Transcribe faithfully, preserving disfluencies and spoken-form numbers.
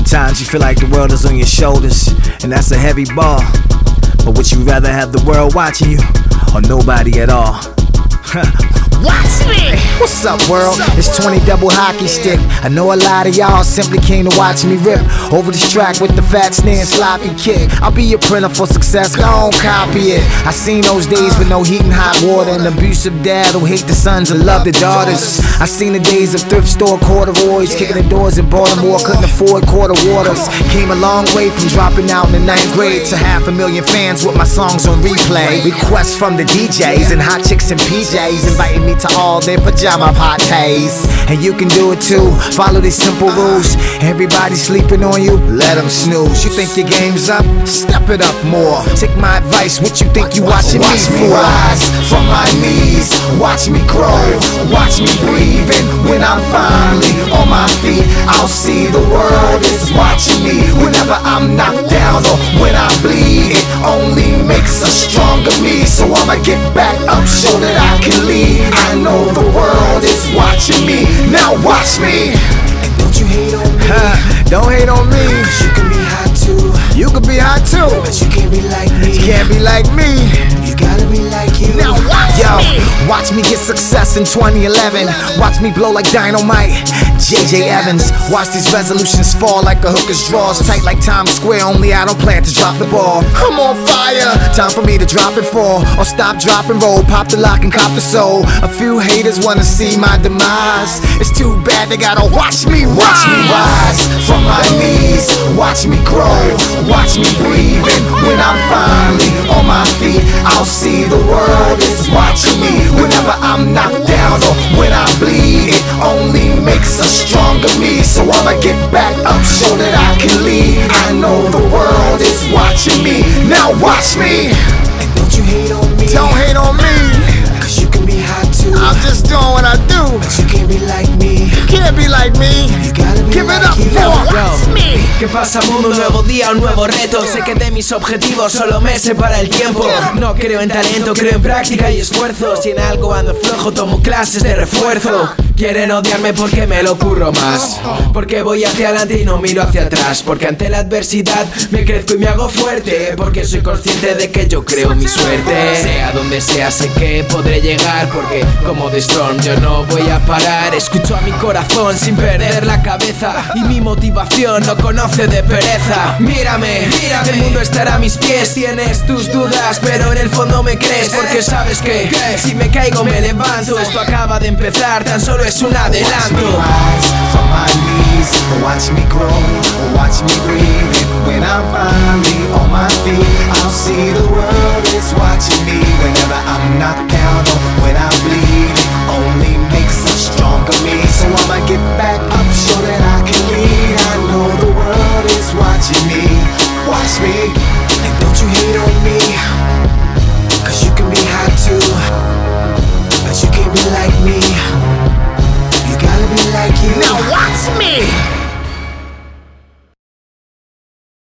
Sometimes you feel like the world is on your shoulders, and that's a heavy bar. But would you rather have the world watching you, or nobody at all? Watch me! What's up, world? It's twenty double hockey stick. I know a lot of y'all simply came to watch me rip over this track with the fat snare and sloppy kick. I'll be your printer for success, don't copy it. I seen those days with no heat and hot water, an abusive dad who hate the sons and love the daughters. I seen the days of thrift store corduroys, kicking the doors in Baltimore, couldn't afford quarter waters. Came a long way from dropping out in the ninth grade to half a million fans with my songs on replay. Requests from the D Js and hot chicks and P Js inviting me to all their pajama parties. And you can do it too, follow these simple rules. Everybody sleeping on you, let them snooze. You think your game's up? Step it up more. Take my advice, what you think you watching me for? Watch me rise from my knees, watch me grow, watch me breathing. When I'm finally on my feet, I'll see the world is watching me. Whenever I'm knocked down or when I bleed, it only makes a stronger me. So I'ma get back up, show that I can lead. I know the world is watching me, now watch me. And don't you hate on me, Don't hate on me. cause you can be hot too. You could be hot too, But you can't be like me, you can't be like me. you gotta be like you. Now watch Yo, me! watch me get success in twenty eleven. Watch me blow like dynamite, J J Evans. Watch these resolutions fall like a hooker's drawers, tight like Times Square, only I don't plan to drop the ball. I'm on fire, time for me to drop it fall, or stop, drop and roll, pop the lock and cop the soul. A few haters wanna see my demise, it's too bad they gotta watch me rise. Watch me rise from my knees, watch me grow, watch me breathing. When I'm finally on my feet, I'll see the world is watching me. Whenever I'm knocked down or when I bleed, it only makes a stronger me. So I'ma get back up, show that I can lead. I know the world is watching me, now watch me. And don't you hate on me, Don't hate on me. cause you can be hot too. I'm just doing what I do. But you can't be like me, Can't be like me. you gotta be Give it like up you. for Watch me! ¿Qué pasa mundo? Un nuevo día, un nuevo reto. Sé que de mis objetivos solo me separa el tiempo. No creo en talento, creo en práctica y esfuerzo. Si en algo ando flojo, tomo clases de refuerzo. Quieren odiarme porque me lo curro más, porque voy hacia adelante y no miro hacia atrás, porque ante la adversidad me crezco y me hago fuerte, porque soy consciente de que yo creo mi suerte. Sea donde sea sé que podré llegar, porque como The Storm yo no voy a parar. Escucho a mi corazón sin perder la cabeza, y mi motivación no conoce de pereza. Mírame, mírame, el mundo estará a mis pies. Tienes tus dudas pero en el fondo me crees, porque sabes que si me caigo me levanto. Esto acaba de empezar, tan solo es un adelanto. Rise from my knees, watch me grow, watch me breathe. When I'm finally on my feet, I'll see the world is watching me. Whenever I'm knocked down